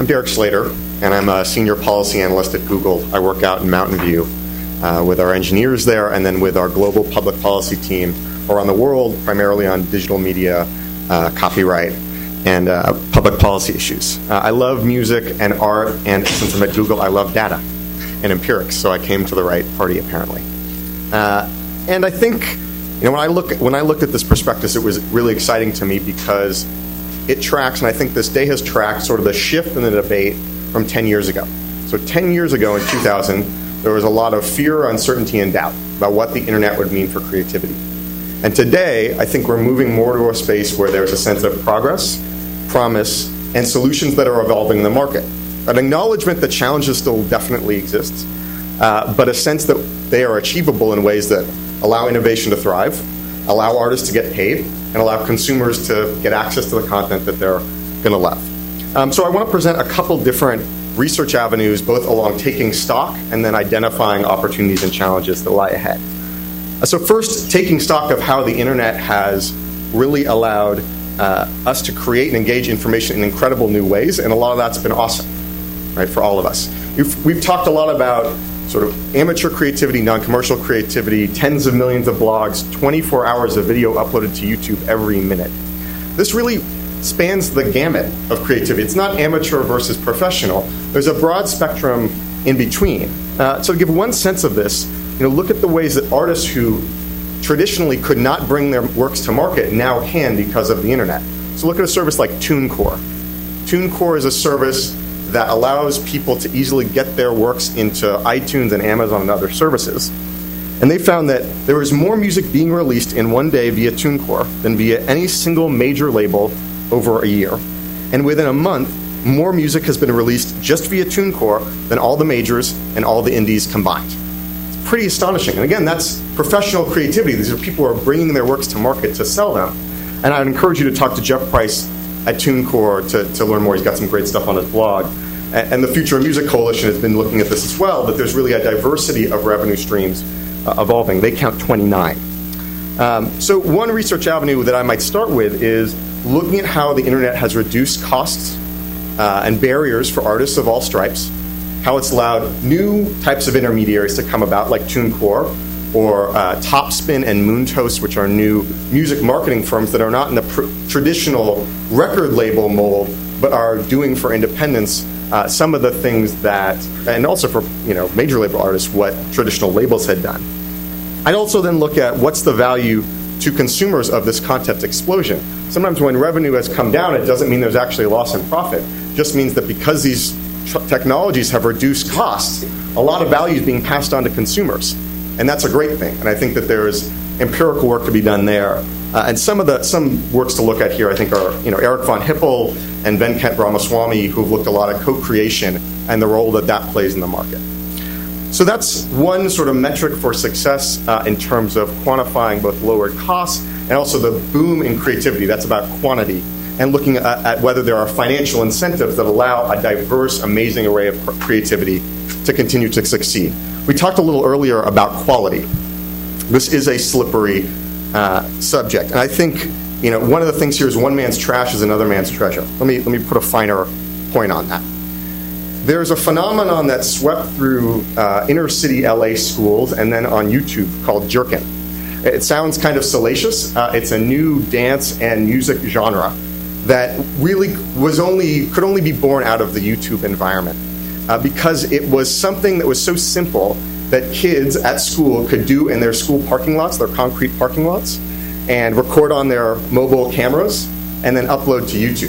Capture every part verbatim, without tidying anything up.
I'm Derek Slater, and I'm a senior policy analyst at Google. I work out in Mountain View uh, with our engineers there, and then with our global public policy team around the world, primarily on digital media, uh, copyright, and uh, public policy issues. Uh, I love music and art, and since I'm at Google, I love data and empirics, so I came to the right party, apparently. Uh, and I think, you know, when I look when I looked at this prospectus, it was really exciting to me because it tracks, and I think this day has tracked sort of the shift in the debate from ten years ago. So ten years ago in two thousand, there was a lot of fear, uncertainty, and doubt about what the internet would mean for creativity. And today, I think we're moving more to a space where there's a sense of progress, promise, and solutions that are evolving in the market. An acknowledgement that challenges still definitely exist, uh, but a sense that they are achievable in ways that allow innovation to thrive, allow artists to get paid, and allow consumers to get access to the content that they're going to love. Um, so I want to present a couple different research avenues, both along taking stock and then identifying opportunities and challenges that lie ahead. Uh, so first, taking stock of how the internet has really allowed uh, us to create and engage information in incredible new ways, and a lot of that's been awesome, right, for all of us. We've, we've talked a lot about sort of amateur creativity, non-commercial creativity, tens of millions of blogs, twenty-four hours of video uploaded to YouTube every minute. This really spans the gamut of creativity. It's not amateur versus professional. There's a broad spectrum in between. Uh, so to give one sense of this, you know, look at the ways that artists who traditionally could not bring their works to market now can because of the internet. So look at a service like TuneCore. TuneCore is a service that allows people to easily get their works into iTunes and Amazon and other services. And they found that there was more music being released in one day via TuneCore than via any single major label over a year. And within a month, more music has been released just via TuneCore than all the majors and all the indies combined. It's pretty astonishing. And again, that's professional creativity. These are people who are bringing their works to market to sell them. And I would encourage you to talk to Jeff Price at TuneCore to, to learn more. He's got some great stuff on his blog. And the Future of Music Coalition has been looking at this as well, that there's really a diversity of revenue streams uh, evolving. They count twenty-nine. Um, so one research avenue that I might start with is looking at how the internet has reduced costs uh, and barriers for artists of all stripes, how it's allowed new types of intermediaries to come about, like TuneCore, or uh, Topspin and Moontoast, which are new music marketing firms that are not in the pr- traditional record label mold, but are doing for independents Uh, some of the things that, and also for you know major label artists, what traditional labels had done. I'd also then look at what's the value to consumers of this content explosion. Sometimes when revenue has come down, it doesn't mean there's actually a loss in profit. It just means that because these tr- technologies have reduced costs, a lot of value is being passed on to consumers. And that's a great thing. And I think that there's empirical work to be done there. Uh, and some of the some works to look at here, I think, are you know Eric von Hippel and Venkat Ramaswamy, who've looked a lot at co-creation and the role that that plays in the market. So that's one sort of metric for success uh, in terms of quantifying both lowered costs and also the boom in creativity. That's about quantity and looking at, at whether there are financial incentives that allow a diverse, amazing array of creativity to continue to succeed. We talked a little earlier about quality. This is a slippery uh, subject, and I think you know one of the things here is one man's trash is another man's treasure. Let me let me put a finer point on that. There's a phenomenon that swept through uh, inner city L A schools and then on YouTube called jerkin. It sounds kind of salacious. Uh, it's a new dance and music genre that really was only could only be born out of the YouTube environment uh, because it was something that was so simple that kids at school could do in their school parking lots, their concrete parking lots, and record on their mobile cameras and then upload to YouTube.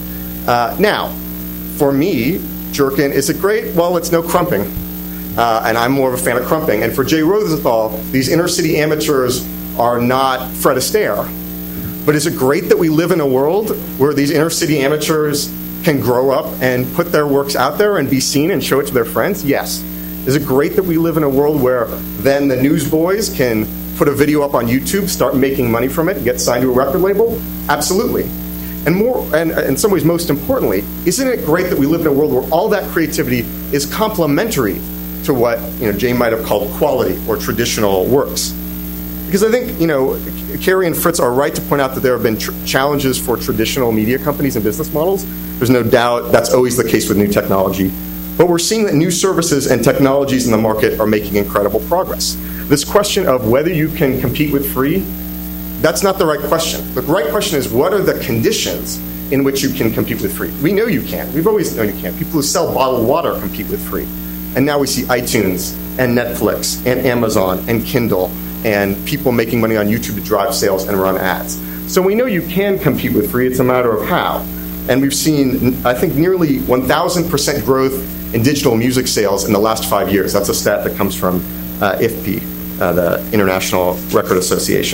Uh, now, for me, jerkin, is it great? Well, it's no crumping, uh, and I'm more of a fan of crumping. And for Jay Rosenthal, these inner city amateurs are not Fred Astaire. But is it great that we live in a world where these inner city amateurs can grow up and put their works out there and be seen and show it to their friends? Yes. Is it great that we live in a world where then the newsboys can put a video up on YouTube, start making money from it, get signed to a record label? Absolutely. And more, and in some ways, most importantly, isn't it great that we live in a world where all that creativity is complementary to what you know Jay might have called quality or traditional works? Because I think, you know, Carrie and Fritz are right to point out that there have been tr- challenges for traditional media companies and business models. There's no doubt that's always the case with new technology. But we're seeing that new services and technologies in the market are making incredible progress. This question of whether you can compete with free, that's not the right question. The right question is, what are the conditions in which you can compete with free? We know you can. We've always known you can. People who sell bottled water compete with free. And now we see iTunes and Netflix and Amazon and Kindle and people making money on YouTube to drive sales and run ads. So we know you can compete with free. It's a matter of how. And we've seen, I think, nearly one thousand percent growth in digital music sales in the last five years. That's a stat that comes from uh, I F P I, uh, the International Record Association.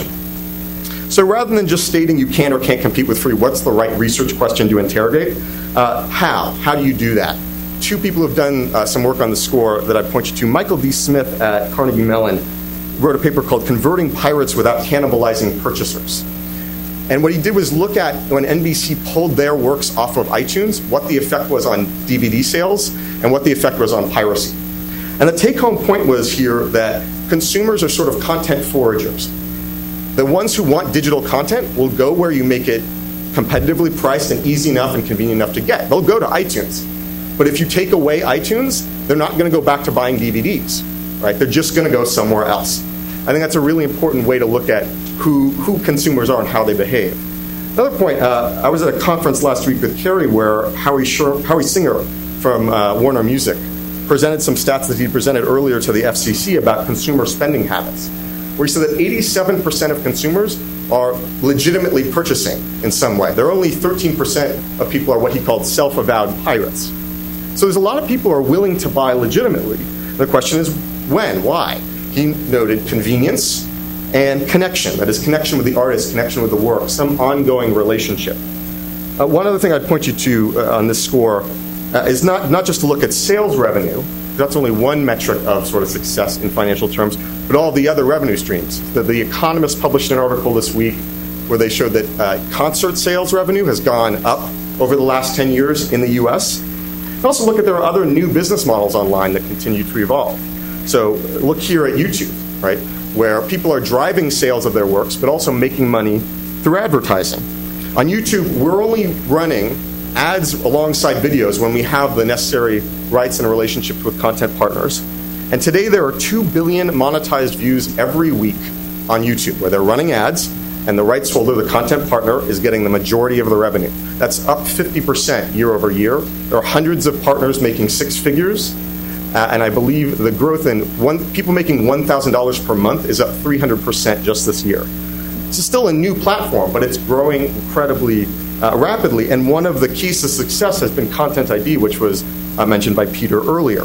So rather than just stating you can or can't compete with free, what's the right research question to interrogate? Uh, how? How do you do that? Two people who have done uh, some work on the score that I point you to. Michael D. Smith at Carnegie Mellon wrote a paper called Converting Pirates Without Cannibalizing Purchasers. And what he did was look at when N B C pulled their works off of iTunes, what the effect was on D V D sales and what the effect was on piracy. And the take-home point was here that consumers are sort of content foragers. The ones who want digital content will go where you make it competitively priced and easy enough and convenient enough to get. They'll go to iTunes. But if you take away iTunes, they're not going to go back to buying D V Ds, right? They're just going to go somewhere else. I think that's a really important way to look at who, who consumers are and how they behave. Another point, uh, I was at a conference last week with Carrie where Howie, Sher- Howie Singer from uh, Warner Music presented some stats that he presented earlier to the F C C about consumer spending habits, where he said that eighty-seven percent of consumers are legitimately purchasing in some way. There are only thirteen percent of people are what he called self-avowed pirates. So there's a lot of people who are willing to buy legitimately. The question is when, why? He noted convenience and connection, that is connection with the artist, connection with the work, some ongoing relationship. Uh, one other thing I'd point you to uh, on this score uh, is not, not just to look at sales revenue. That's only one metric of sort of success in financial terms, but all the other revenue streams. The, the Economist published an article this week where they showed that uh, concert sales revenue has gone up over the last ten years in the U S. And also look at there are other new business models online that continue to evolve. So look here at YouTube, right, where people are driving sales of their works, but also making money through advertising. On YouTube, we're only running ads alongside videos when we have the necessary rights and relationships with content partners. And today there are two billion monetized views every week on YouTube, where they're running ads, and the rights holder, the content partner, is getting the majority of the revenue. That's up fifty percent year over year. There are hundreds of partners making six figures. Uh, and I believe the growth in one, people making one thousand dollars per month is up three hundred percent just this year. It's still a new platform, but it's growing incredibly uh, rapidly. And one of the keys to success has been Content I D, which was uh, mentioned by Peter earlier.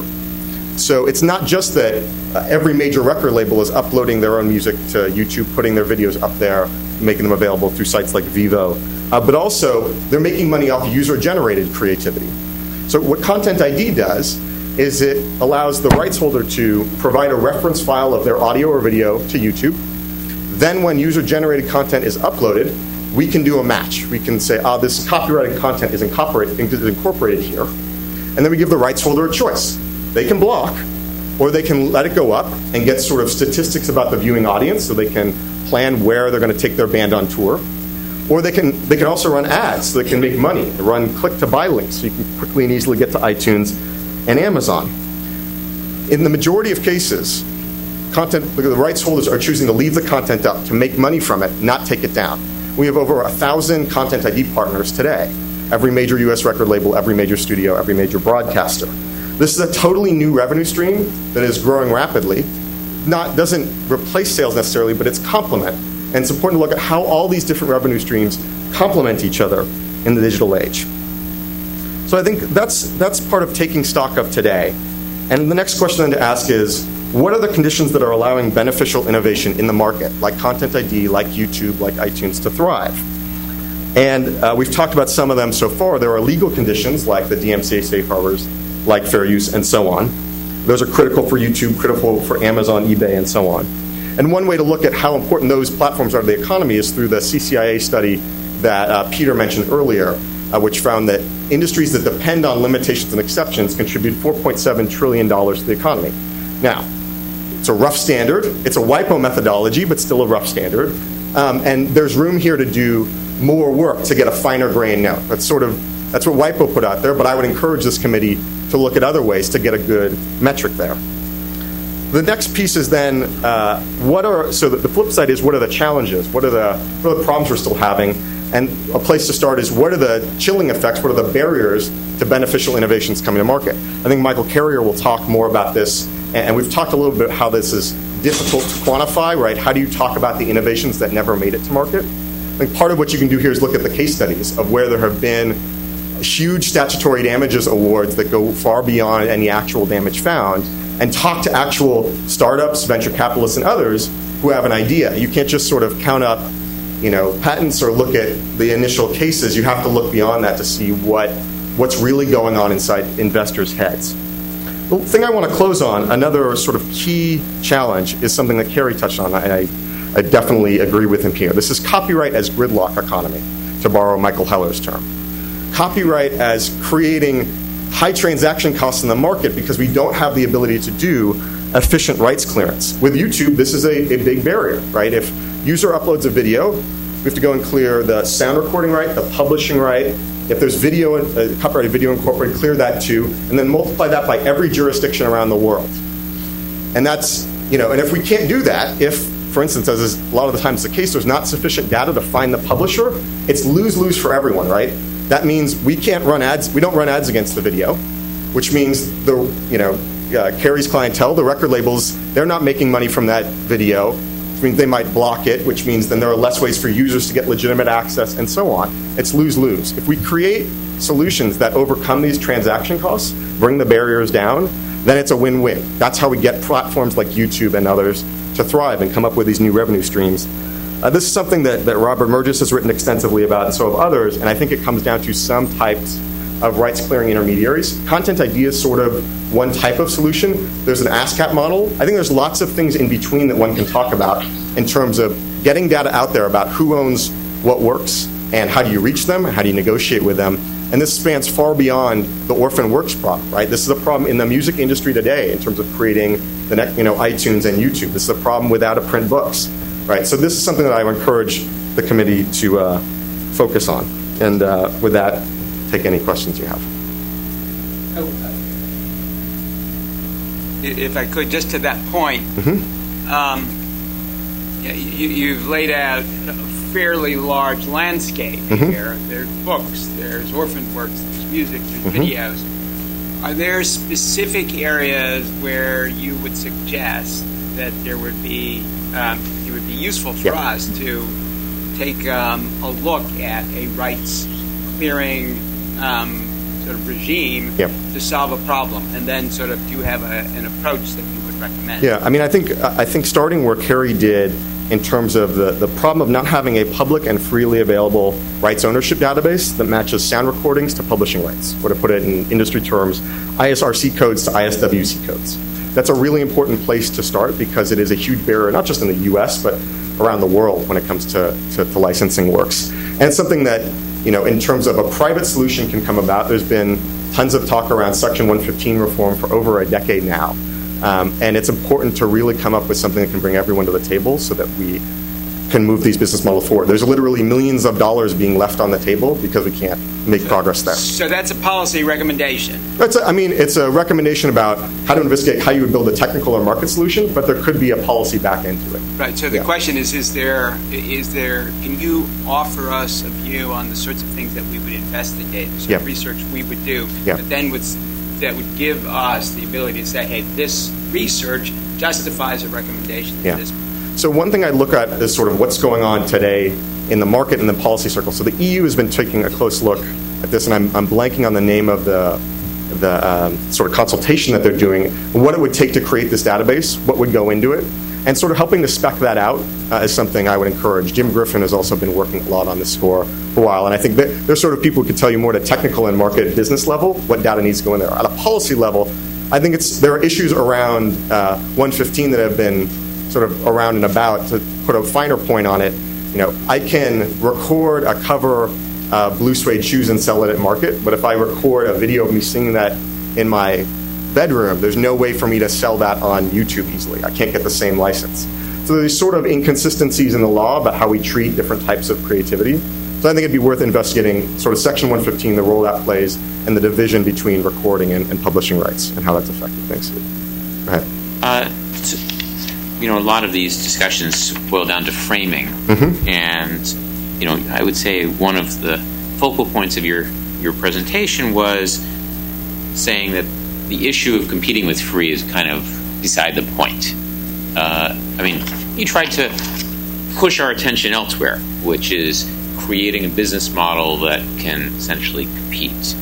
So it's not just that uh, every major record label is uploading their own music to YouTube, putting their videos up there, making them available through sites like Vivo, uh, but also they're making money off user-generated creativity. So what Content I D does is it allows the rights holder to provide a reference file of their audio or video to YouTube. Then when user-generated content is uploaded, we can do a match. We can say, ah, this copyrighted content is incorporated, is incorporated here. And then we give the rights holder a choice. They can block, or they can let it go up and get sort of statistics about the viewing audience so they can plan where they're going to take their band on tour. Or they can they can also run ads so they can make money. They run click-to-buy links so you can quickly and easily get to iTunes and Amazon. In the majority of cases, content the rights holders are choosing to leave the content up, to make money from it, not take it down. We have over a thousand Content I D partners today. Every major U S record label, every major studio, every major broadcaster. This is a totally new revenue stream that is growing rapidly. Not doesn't replace sales necessarily, but it's complement. And it's important to look at how all these different revenue streams complement each other in the digital age. So I think that's that's part of taking stock of today. And the next question then to ask is, what are the conditions that are allowing beneficial innovation in the market, like Content I D, like YouTube, like iTunes, to thrive? And uh, we've talked about some of them so far. There are legal conditions, like the D M C A safe harbors, like fair use, and so on. Those are critical for YouTube, critical for Amazon, eBay, and so on. And one way to look at how important those platforms are to the economy is through the C C I A study that uh, Peter mentioned earlier, uh, which found that industries that depend on limitations and exceptions contribute four point seven trillion dollars to the economy. Now, It's a rough standard. It's a WIPO methodology, but still a rough standard. Um, and there's room here to do more work to get a finer grain note. That's sort of that's what WIPO put out there, but I would encourage this committee to look at other ways to get a good metric there. The next piece is then uh, what are so the flip side is what are the challenges? What are the what are the problems we're still having? And a place to start is what are the chilling effects? What are the barriers to beneficial innovations coming to market? I think Michael Carrier will talk more about this, and we've talked a little bit how this is difficult to quantify, right? How do you talk about the innovations that never made it to market? I think part of what you can do here is look at the case studies of where there have been huge statutory damages awards that go far beyond any actual damage found, and talk to actual startups, venture capitalists, and others who have an idea. You can't just sort of count up, you know, patents or look at the initial cases. You have to look beyond that to see what what's really going on inside investors' heads. The thing I want to close on, another sort of key challenge, is something that Kerry touched on, and I, I definitely agree with him here. This is copyright as gridlock economy, to borrow Michael Heller's term. Copyright as creating high transaction costs in the market because we don't have the ability to do efficient rights clearance. With YouTube, this is a, a big barrier, right? If user uploads a video, we have to go and clear the sound recording right, the publishing right. If there's video, uh, copyrighted video incorporated, clear that too, and then multiply that by every jurisdiction around the world. And that's, you know, and if we can't do that, if, for instance, as is a lot of the times the case, there's not sufficient data to find the publisher, it's lose-lose for everyone, right? That means we can't run ads, we don't run ads against the video, which means the, you know, uh, Kerry's clientele, the record labels, they're not making money from that video. Which means they might block it, which means then there are less ways for users to get legitimate access, and so on. It's lose-lose. If we create solutions that overcome these transaction costs, bring the barriers down, then it's a win-win. That's how we get platforms like YouTube and others to thrive and come up with these new revenue streams. Uh, this is something that, that Robert Mergis has written extensively about, and so have others, and I think it comes down to some types of rights-clearing intermediaries. Content I D is sort of one type of solution. There's an ASCAP model. I think there's lots of things in between that one can talk about in terms of getting data out there about who owns what works and how do you reach them and how do you negotiate with them. And this spans far beyond the orphan works problem, right? This is a problem in the music industry today in terms of creating the next, you know, iTunes and YouTube. This is a problem with out-of-print books, right? So this is something that I would encourage the committee to uh, focus on. And uh, with that, take any questions you have. Oh, uh, if I could, just to that point, mm-hmm. um, you, you've laid out a fairly large landscape mm-hmm. here. There's books, there's orphan works, there's music, there's mm-hmm. videos. Are there specific areas where you would suggest that there would be, um, it would be useful for yeah. us to take um, a look at a rights clearing um, sort of regime yep. to solve a problem, and then sort of do you have a, an approach that you would recommend? Yeah, I mean, I think I think starting where Kerry did in terms of the, the problem of not having a public and freely available rights ownership database that matches sound recordings to publishing rights, or to put it in industry terms, I S R C codes to I S W C codes. That's a really important place to start because it is a huge barrier, not just in the U S, but around the world when it comes to, to, to licensing works. And it's something that, you know, in terms of a private solution can come about. There's been tons of talk around Section one fifteen reform for over a decade now. Um, and it's important to really come up with something that can bring everyone to the table so that we can move these business models forward. There's literally millions of dollars being left on the table because we can't make progress there. So that's a policy recommendation. That's a, I mean, it's a recommendation about how to investigate how you would build a technical or market solution, but there could be a policy back into it. Right. So the yeah. question is: Is there? Is there? Can you offer us a view on the sorts of things that we would investigate, the sort yeah. of research we would do, yeah. but then would that would give us the ability to say, "Hey, this research justifies a recommendation." Yeah. To this. So one thing I look at is sort of what's going on today in the market and the policy circle. So the E U has been taking a close look at this, and I'm, I'm blanking on the name of the the um, sort of consultation that they're doing, what it would take to create this database, what would go into it, and sort of helping to spec that out uh, is something I would encourage. Jim Griffin has also been working a lot on this for, for a while, and I think that there's sort of people who could tell you more at a technical and market business level what data needs to go in there. At a policy level, I think it's there are issues around uh, one fifteen that have been sort of around and about. To put a finer point on it, you know, I can record a cover uh, blue suede shoes and sell it at market, but if I record a video of me singing that in my bedroom, there's no way for me to sell that on YouTube easily. I can't get the same license. So there's sort of inconsistencies in the law about how we treat different types of creativity. So I think it'd be worth investigating sort of Section one fifteen, the role that plays, and the division between recording and, and publishing rights and how that's affected things. Go ahead. Uh, so, you know, a lot of these discussions boil down to framing. Mm-hmm. And, you know, I would say one of the focal points of your, your presentation was saying that the issue of competing with free is kind of beside the point. Uh, I mean, you tried to push our attention elsewhere, which is creating a business model that can essentially compete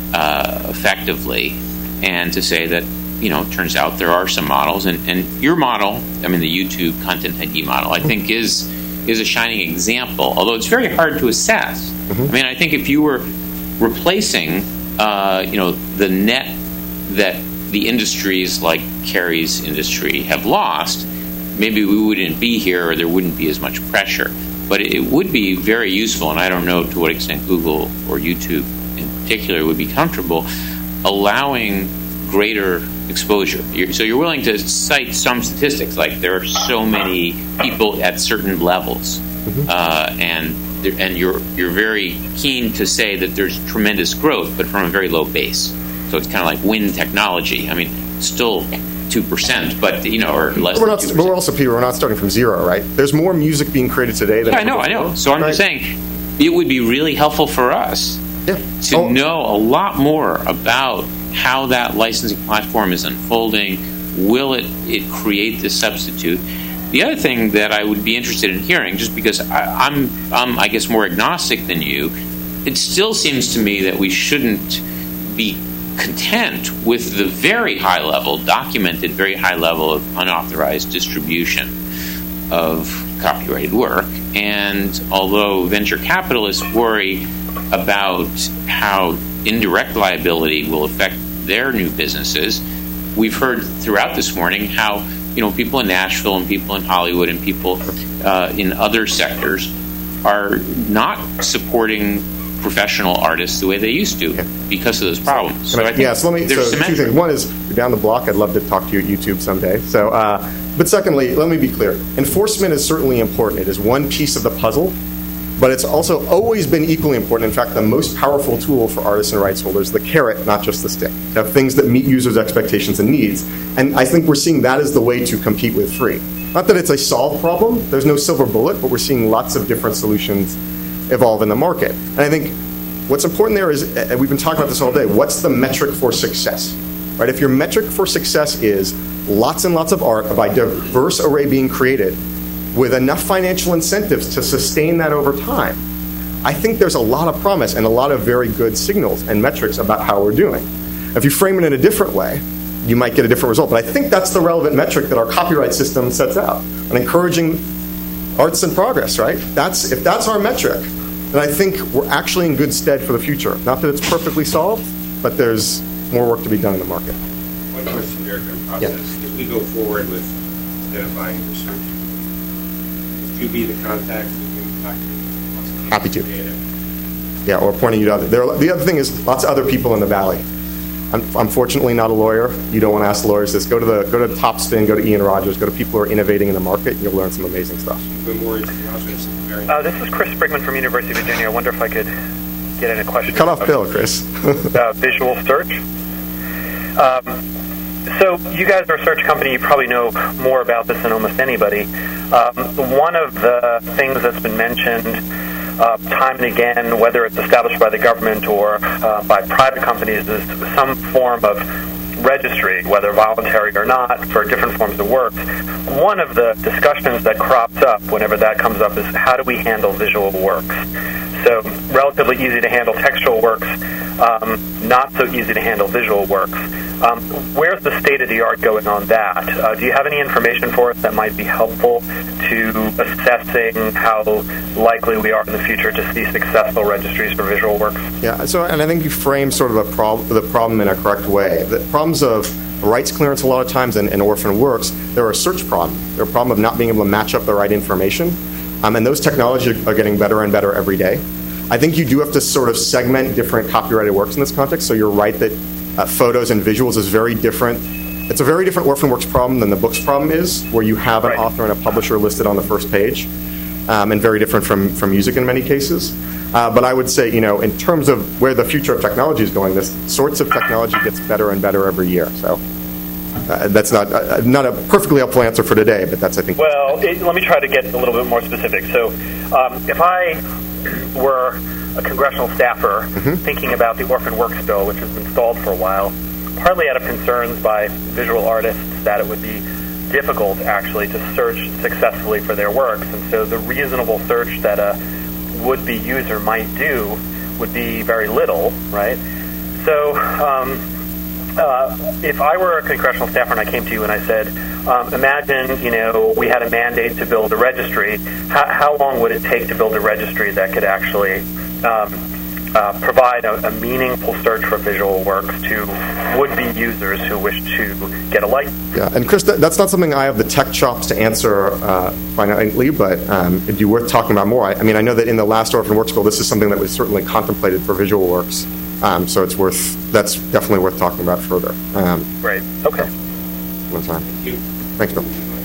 uh, effectively, and to say that, you know, it turns out there are some models, and, and your model, I mean, the YouTube Content I D model, I think is is a shining example, although it's very hard to assess. Mm-hmm. I mean, I think if you were replacing, uh, you know, the net that the industries like Kerry's industry have lost, maybe we wouldn't be here, or there wouldn't be as much pressure. But it would be very useful, and I don't know to what extent Google or YouTube in particular would be comfortable allowing greater exposure. You're, so you're willing to cite some statistics, like there are so many people at certain levels, mm-hmm. uh, and there, and you're you're very keen to say that there's tremendous growth, but from a very low base. So it's kind of like wind technology. I mean, still two percent, but, you know, or less we're than not, two percent. But we're also, Peter, we're not starting from zero, right? There's more music being created today than yeah, I know, I know. So I'm right? just saying it would be really helpful for us yeah. to oh. know a lot more about how that licensing platform is unfolding. Will it, it create this substitute? The other thing that I would be interested in hearing, just because I, I'm, I'm, I guess, more agnostic than you, it still seems to me that we shouldn't be content with the very high level, documented very high level of unauthorized distribution of copyrighted work. And although venture capitalists worry about how indirect liability will affect their new businesses, we've heard throughout this morning how, you know, people in Nashville and people in Hollywood and people uh, in other sectors are not supporting professional artists the way they used to yeah. because of those problems. So I think yeah, so let me. So two things. One is you're down the block. I'd love to talk to you at YouTube someday. So, uh, but secondly, let me be clear. Enforcement is certainly important. It is one piece of the puzzle, but it's also always been equally important. In fact, the most powerful tool for artists and rights holders, the carrot, not just the stick. To have things that meet users' expectations and needs. And I think we're seeing that as the way to compete with free. Not that it's a solved problem. There's no silver bullet, but we're seeing lots of different solutions evolve in the market. And I think what's important there is, and we've been talking about this all day, what's the metric for success? Right? If your metric for success is lots and lots of art of a diverse array being created with enough financial incentives to sustain that over time, I think there's a lot of promise and a lot of very good signals and metrics about how we're doing. If you frame it in a different way, you might get a different result. But I think that's the relevant metric that our copyright system sets out, and encouraging arts and progress, right? That's if that's our metric, then I think we're actually in good stead for the future. Not that it's perfectly solved, but there's more work to be done in the market. One question, Eric, on process. Yeah. If we go forward with identifying research, would you be the contact with the Happy to. Yeah, or pointing you to other. There, the other thing is lots of other people in the Valley. I'm, I'm fortunately not a lawyer. You don't want to ask the lawyers this. Go to the go to Topspin, go to Ian Rogers, go to people who are innovating in the market, and you'll learn some amazing stuff. Uh, this is Chris Sprigman from University of Virginia. I wonder if I could get in a question. Cut off Bill, Chris. uh, visual search. Um, so you guys are a search company. You probably know more about this than almost anybody. Um, one of the things that's been mentioned Uh, time and again, whether it's established by the government or uh, by private companies, is some form of registry, whether voluntary or not, for different forms of work. One of the discussions that crops up whenever that comes up is how do we handle visual works? So relatively easy to handle textual works, um, not so easy to handle visual works. Um, where's the state of the art going on that? Uh, do you have any information for us that might be helpful to assessing how likely we are in the future to see successful registries for visual works? Yeah, so and I think you frame sort of a prob- the problem in a correct way. The problems of rights clearance a lot of times and, and orphan works, they're a search problem. They're a problem of not being able to match up the right information. Um, and those technologies are getting better and better every day. I think you do have to sort of segment different copyrighted works in this context. So you're right that uh, photos and visuals is very different. It's a very different OrphanWorks problem than the books problem is, where you have an Right. author and a publisher listed on the first page, um, and very different from, from music in many cases. Uh, but I would say, you know, in terms of where the future of technology is going, this sorts of technology gets better and better every year. So uh, that's not uh, not a perfectly helpful answer for today, but that's, I think. Well, it, let me try to get a little bit more specific. So, um, if I were a congressional staffer Mm-hmm. thinking about the Orphan Works bill, which has been stalled for a while, partly out of concerns by visual artists that it would be difficult actually to search successfully for their works, and so the reasonable search that a would-be user might do would be very little, right? So, um, uh, if I were a congressional staffer and I came to you and I said, um, imagine, you know, we had a mandate to build a registry, how, how long would it take to build a registry that could actually um, uh, provide a, a meaningful search for visual works to would-be users who wish to get a license? Yeah, and Chris, that, that's not something I have the tech chops to answer uh, finitely, but um, it'd be worth talking about more. I, I mean, I know that in the last Orphan Works bill, this is something that was certainly contemplated for visual works, um, so it's worth. That's definitely worth talking about further. Um, Great. Okay. one time. Thank you. Thanks, Bill.